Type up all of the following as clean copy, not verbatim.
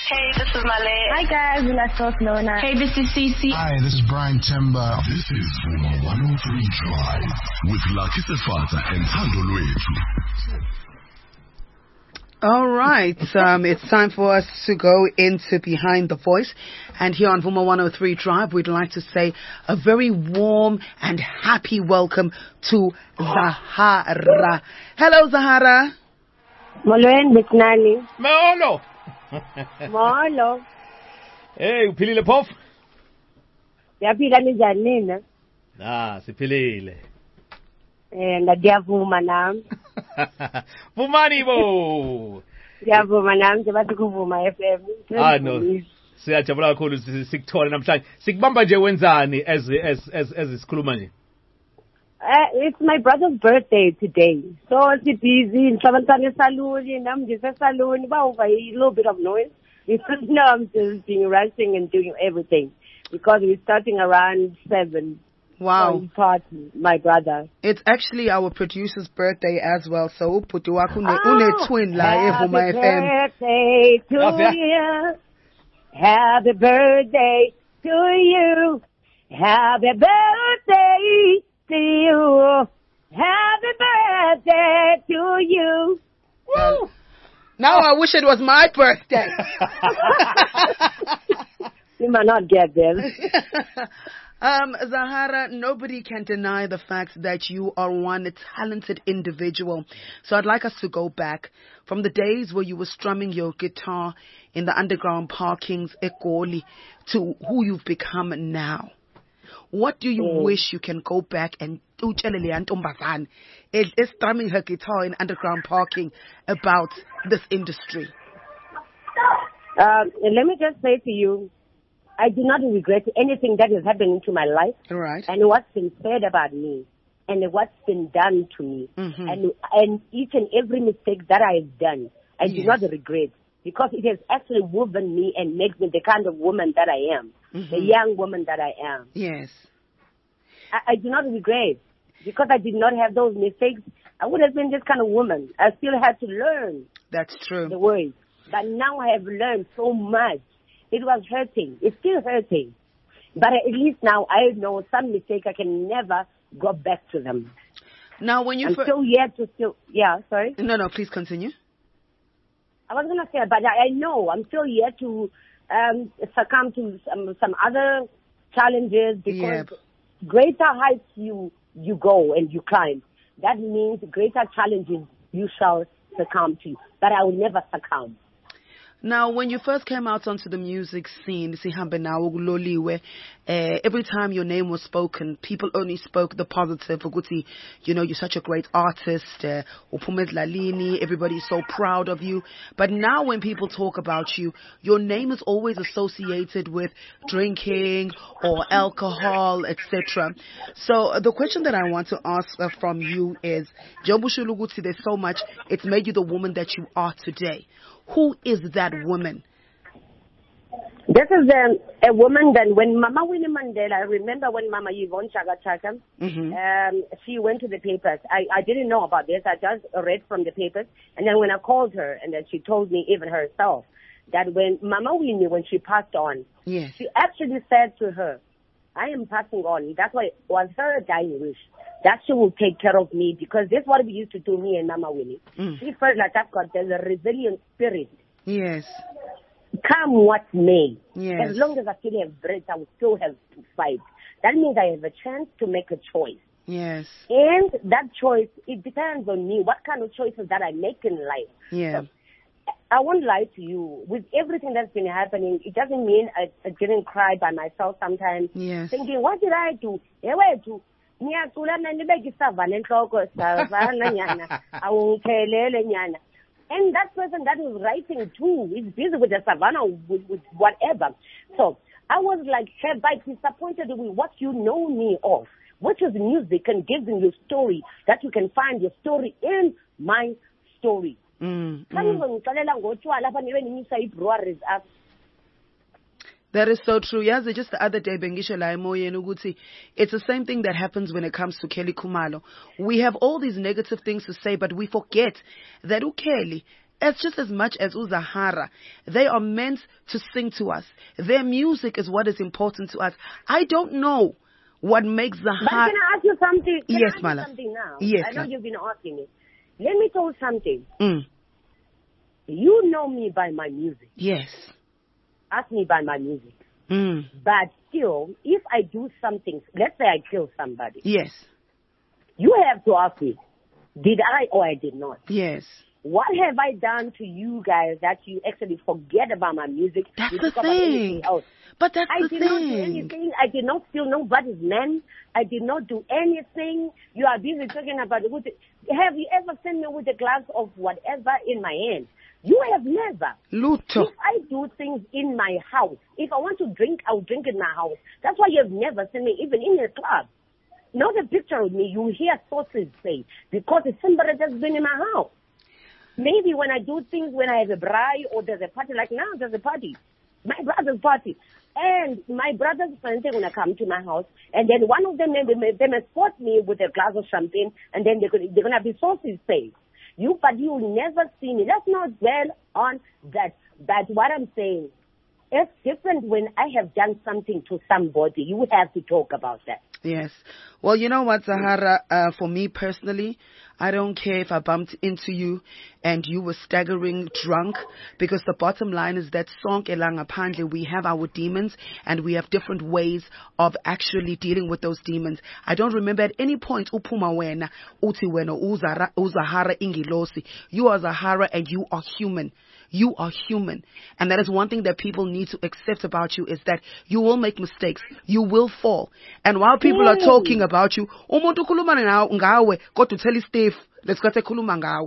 Hey, this is Male. Hi guys, Ulasos Lona. Hey, this is Cece. Hi, this is Brian Timber. This is Vuma 103 Drive with Lucky Sefata and Thando Lwethu. All right, it's time for us to go into Behind the Voice. And here on Vuma 103 Drive, we'd like to say a very warm and happy welcome to Zahara. Hello, Zahara. Molweni Bitnani. Molo. Molo. Hey, uphilile phofu? Siyaphila njani nina? Siphilile. Ngiyavuma nami. Vumani bo. Ngiyavuma nami njengoba sikuvuma FM. No. Siyajabula kakhulu sikuthola namhlanje. Sikubamba nje wenzani as isikhuluma nje? It's my brother's birthday today. So it's busy. Nhlabantwana esaluni, nami ngisesaluni. Bawuva a little bit of noise. Because now I'm just rushing and doing everything. Because we're starting around 7. Wow. Party, my brother. It's actually our producer's birthday as well. So Putuwaku une twin la Vuma FM. Happy birthday to you. Happy birthday to you. Happy birthday to you. Happy birthday to you. Woo! Now I wish it was my birthday. You might not get there. Zahara, nobody can deny the fact that you are one talented individual. So I'd like us to go back from the days where you were strumming your guitar in the underground parkings Egoli to who you've become now. What do you wish you can go back and do is strumming her guitar in underground parking about this industry? Let me just say to you, I do not regret anything that has happened to my life. Right. And what's been said about me and what's been done to me. Mm-hmm. And each and every mistake that I have done, I do not regret, because it has actually woven me and made me the kind of woman that I am, the young woman that I am. Yes. I do not regret, because I did not have those mistakes. I would have been this kind of woman. I still had to learn. That's true. The words. But now I have learned so much. It was hurting. It's still hurting. But at least now I know some mistakes I can never go back to them. Now, when you... I'm still yet to still... Yeah, sorry? No, please continue. I was going to say, but I know I'm still yet to succumb to some other challenges, because greater heights you go and you climb. That means greater challenges you shall succumb to. But I will never succumb. Now, when you first came out onto the music scene, every time your name was spoken, people only spoke the positive. You know, you're such a great artist. Everybody's so proud of you. But now when people talk about you, your name is always associated with drinking or alcohol, etc. So the question that I want to ask from you is, there's so much, it's made you the woman that you are today. Who is that woman? This is a woman that when Mama Winnie Mandela, I remember when Mama Yvonne Chaka Chaka, she went to the papers. I didn't know about this. I just read from the papers. And then when I called her, and then she told me even herself that when Mama Winnie, when she passed on, she actually said to her, I am passing on. That's why it was her dying wish, that she will take care of me, because this is what we used to do, me and Mama Winnie. She felt like I've got a resilient spirit. Yes. Come what may. Yes. As long as I still have breath, I will still have to fight. That means I have a chance to make a choice. Yes. And that choice, it depends on me, what kind of choices that I make in life. Yeah. So, I won't lie to you. With everything that's been happening, it doesn't mean I didn't cry by myself sometimes. Yes. Thinking, what did I do? And that person that was writing too is busy with the savannah, with whatever. So I was like, hereby disappointed with what you know me of, which is music and giving you story, that you can find your story in my story. That is so true. Yes, just the other day, it's the same thing that happens when it comes to Kelly Khumalo. We have all these negative things to say, but we forget that Kelly, It's just as much as Uzahara. They are meant to sing to us. Their music is what is important to us. I don't know what makes But Zahara. can I ask you something? Can Yes, I ask my you love. something now? Yes, I know love. you've been asking me. Let me tell you something. Mm. You know me by my music. Yes. Ask me by my music. Mm. But still, if I do something, let's say I kill somebody, Yes. you have to ask me, did I or I did not? Yes. What have I done to you guys that you actually forget about my music? That's you the talk about anything thing. else? But that's I the did not do thing. anything. I did not steal nobody's man. I did not do anything. You are busy talking about it. Have you ever seen me with a glass of whatever in my hand? You have never. Luto. If I do things in my house, if I want to drink, I'll drink in my house. That's why you have never seen me even in a club. Not a picture of me. You hear sources say, because it's somebody that's been in my house. Maybe when I do things, when I have a braai or there's a party, like now there's a party, my brother's party. And my brother's friends, they're going to come to my house. And then one of them, they may spot me with a glass of champagne. And then they're going to be sources say, but you'll never see me. Let's not dwell on that. But what I'm saying, it's different when I have done something to somebody. You would have to talk about that. Yes. Well, you know what, Zahara, for me personally, I don't care if I bumped into you and you were staggering drunk, because the bottom line is that sonke langa pandle, we have our demons and we have different ways of actually dealing with those demons. I don't remember at any point upuma wena uti wena uzahara ingilosi. You are Zahara and you are human. You are human. And that is one thing that people need to accept about you, is that you will make mistakes. You will fall. And while people are talking about you, umuntu khuluma ngawe kodwa uthela iSteve lesikhathi ekhuluma ngawe.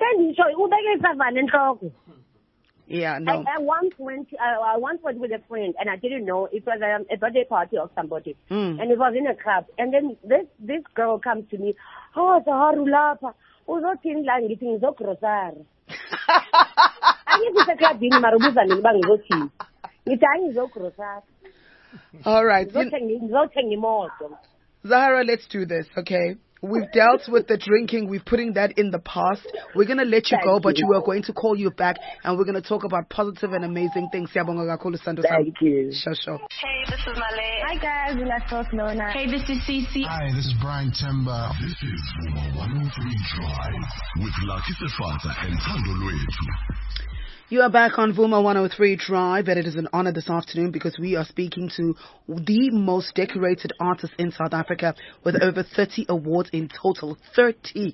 Yeah, no. I once went with a friend, and I didn't know it was a birthday party of somebody, and it was in a club. And then this girl comes to me, oh, Zaharu lapa, uzothini la ngithi ngizogrocery. Angithi eklabini marubuza ngibangizothini. Ngithi angizogrocery. All right. Ngizothenga imoto. Zahara, let's do this, okay? We've dealt with the drinking. We're putting that in the past. We're going to let you go, but we are going to call you back, and we're going to talk about positive and amazing things. Thank you. Sure. Hey, this is Malay. Hi guys, we like South Nona. Hey, this is Cece. Hi, this is Brian Timber. This is Vuma 103 Drive with Lucky Sefata and Thando Lwethu. You are back on Vuma 103 Drive, and it is an honor this afternoon because we are speaking to the most decorated artist in South Africa with over 30 awards in total. 30.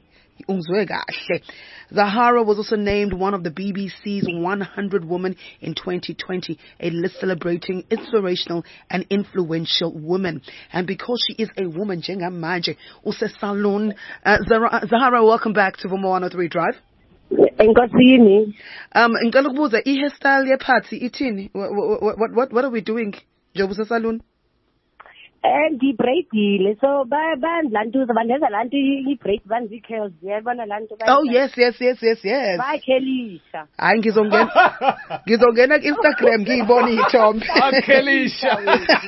Zahara was also named one of the BBC's 100 Women in 2020, a list celebrating inspirational and influential women. And because she is a woman, Salon, Zahara, welcome back to Vuma 103 Drive. Nkosini. Ngicela ukubuza i-hairstyle yephathi ithini? What are we doing? Njengoba salon? Ngibraidile, so bantu bandenza lanto i-braid banzi curls, yabona lanto. Oh yes. Bakhelisha. Hayi ngizongena ku-Instagram ngiyibone ithombe. Akhelisha.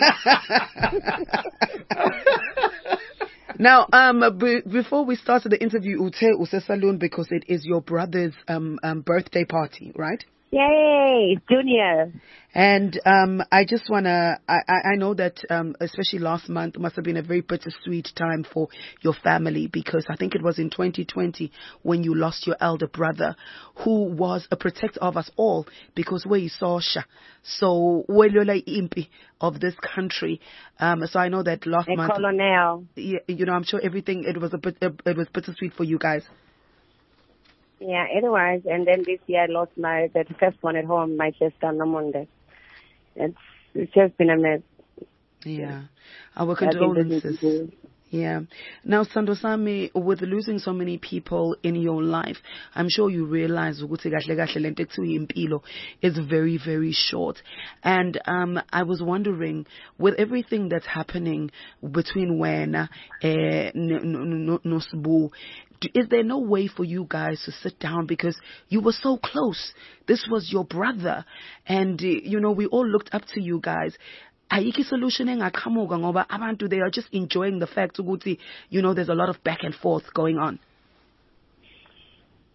Now, before we started the interview, Ute Saloon, because it is your brother's birthday party, right? Yay, Junior. And I just wanna, I know that especially last month must have been a very bittersweet time for your family, because I think it was in 2020 when you lost your elder brother, who was a protector of us all, because where you saw Sha, so impi of this country. So I know that last month, Colonel. you know, I'm sure everything, it was bittersweet for you guys. Yeah, it was. And then this year I lost the first one at home, my sister, on Monday. It's just been a mess. Yeah. Our condolences. Yeah. Now, Sandosami, with losing so many people in your life, I'm sure you realize impilo is very, very short. And I was wondering, with everything that's happening between Wena and Nosbu, is there no way for you guys to sit down, because you were so close? This was your brother, and you know, we all looked up to you guys. Ayiki solution engaqhamuka ngoba abantu, they are just enjoying the fact ukuthi, you know, there's a lot of back and forth going on.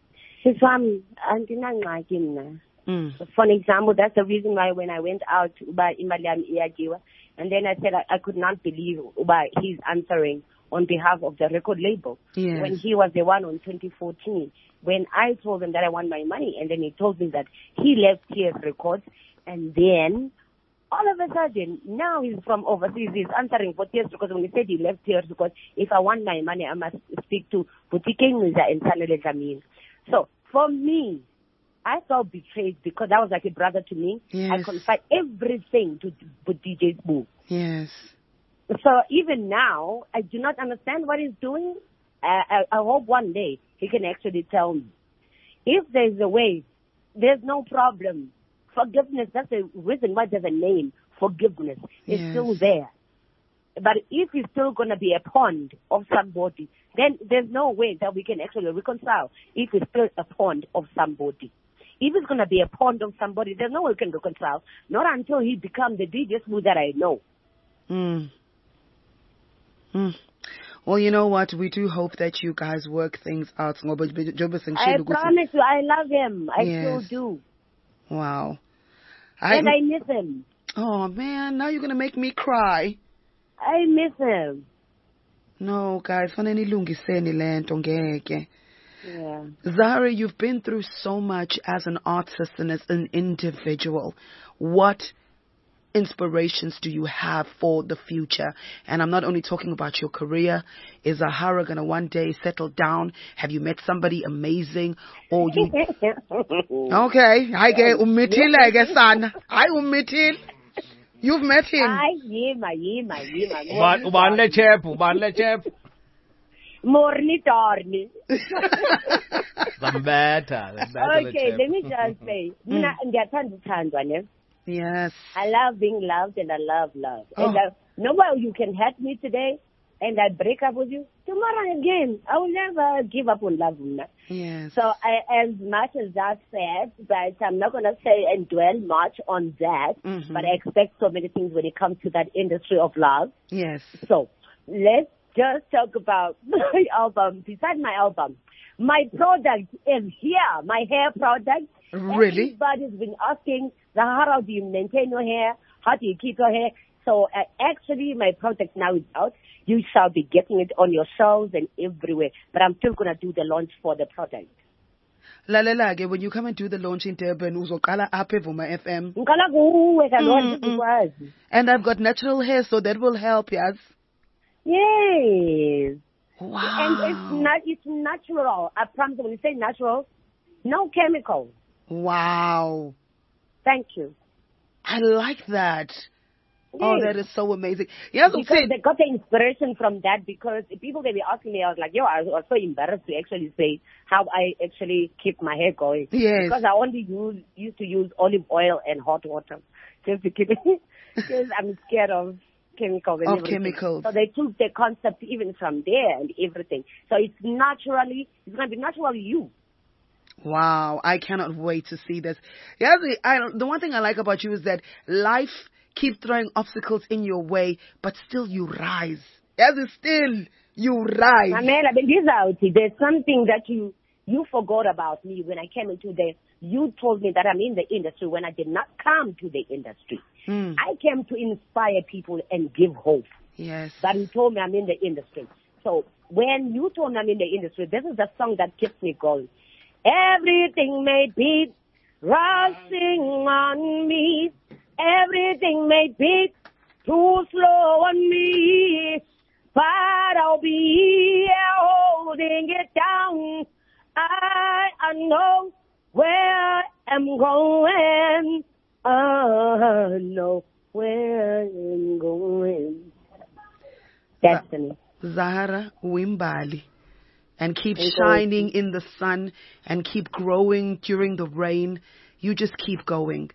She's andinangxaki mna. Mm. For an example, that's the reason why when I went out, uba imali yami iyagiwa, and then I said I could not believe uba he's answering on behalf of the record label. Yes. When he was the one on 2014, when I told him that I want my money, and then he told me that he left Tears Records, and then all of a sudden, now he's from overseas, he's answering for Tears Records. When he said he left Tears Records, if I want my money, I must speak to Boutique Ngiza and Sanele Dlamini. So, for me, I felt betrayed because that was like a brother to me. Yes. I confide everything to DJ Spoo. Yes. So even now, I do not understand what he's doing. I hope one day he can actually tell me. If there's a way, there's no problem. Forgiveness, that's the reason why there's a name. Forgiveness is Yes. still there. But if he's still going to be a pawn of somebody, then there's no way that we can actually reconcile if he's still a pawn of somebody. If he's going to be a pawn of somebody, there's no way we can reconcile. Not until he becomes the DJ Spoo that I know. Mm. Mm. Well, you know what? We do hope that you guys work things out. I promise you, I love him. I still Yes. do. Wow. And I miss him. Oh, man. Now you're going to make me cry. I miss him. No, guys. Fanele nilungiseni le nto ngeke. Yeah. Zahara, you've been through so much as an artist and as an individual. What inspirations do you have for the future? And I'm not only talking about your career. Is Zahara going to one day settle down? Have you met somebody amazing? Or you... Okay. I get umitile ke sana. I umitile. You've met him. Yima. Ubani le chap. Morni Torni. Zambeta. Okay, let me just say, ngiyathanda uthandwa, ne? Yes. I love being loved and I love love. Oh. And no way you can hurt me today and I break up with you. Tomorrow again, I will never give up on love. Yes. So as much as that's sad, but I'm not going to say and dwell much on that, but I expect so many things when it comes to that industry of love. Yes. So let's just talk about my album. Besides my album, my product is here, my hair product. Really? Everybody's been asking, Zahara, how do you maintain your hair? How do you keep your hair? So actually, my product now is out. You shall be getting it on your shelves and everywhere. But I'm still going to do the launch for the product. Lalela ke, when you come and do the launch in Durban, uzoqala apha eVuma FM. Ngicela kuwe kaloku ndikwazi. And I've got natural hair, so that will help, yes? Yes. Wow. And it's natural. I promise. When you say natural, no chemicals. Wow. Thank you. I like that. Yes. Oh, that is so amazing. Yes, Because they got the inspiration from that, because people, they were asking me, I was like, I was so embarrassed to actually say how I actually keep my hair going. Yes. Because I only used to use olive oil and hot water just to keep it, because I'm scared of chemicals and everything. Chemicals. So they took the concept even from there and everything. So it's going to be naturally you. Wow, I cannot wait to see this. Yeah, the one thing I like about you is that life keeps throwing obstacles in your way, but still you rise. Yes, still you rise. Mamela, there's something that you forgot about me when I came into you told me that I'm in the industry when I did not come to the industry. I came to inspire people and give hope. Yes. But you told me I'm in the industry. So when you told me I'm in the industry, this is the song that keeps me going. Everything may be rushing on me. Everything may be too slow on me. But I'll be here holding it down. I know where I'm going. I know where I'm going. Destiny. Zahara Wimbali. And keep shining in the sun and keep growing during the rain. You just keep going.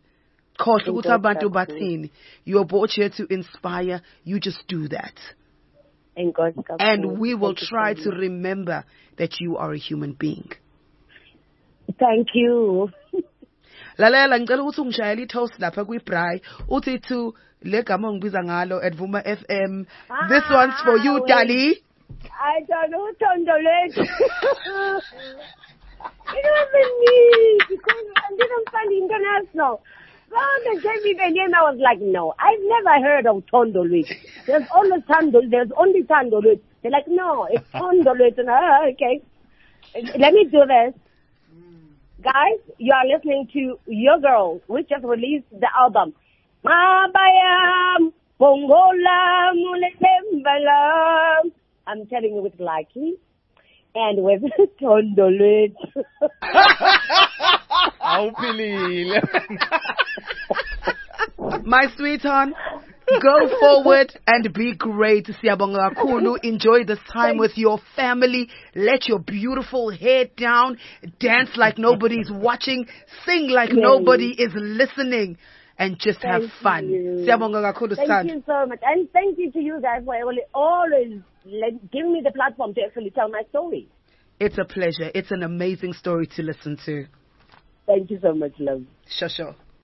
You're brought here to inspire. You just do that. And we will try to remember that you are a human being. Thank you. Lalela ngicela ukuthi ungishayele i-toast lapha kwi-Braai uthi to le gama ngibiza ngalo at Vuma FM. This one's for you, Dali. I don't know, Tondo. It wasn't me because I didn't find international. So they gave me the name. I was like, no, I've never heard of Tondolwet. There's only Tondolwet. They're like, no, it's Tondolwet. Okay. Let me do this. Guys, you are listening to Your Girl, which just released the album. Mabayam, Bongola, Muletembala. I'm telling you with Lucky and with Tondolwet. My sweetheart, go forward and be great. Siyabonga kakhulu. Enjoy this time with your family. Let your beautiful head down. Dance like nobody's watching. Sing like nobody is listening. And just have fun. Siyabonga kakhulu, Thank you so much. And thank you to you guys for always giving me the platform to actually tell my story. It's a pleasure. It's an amazing story to listen to. Thank you so much, love. Sure.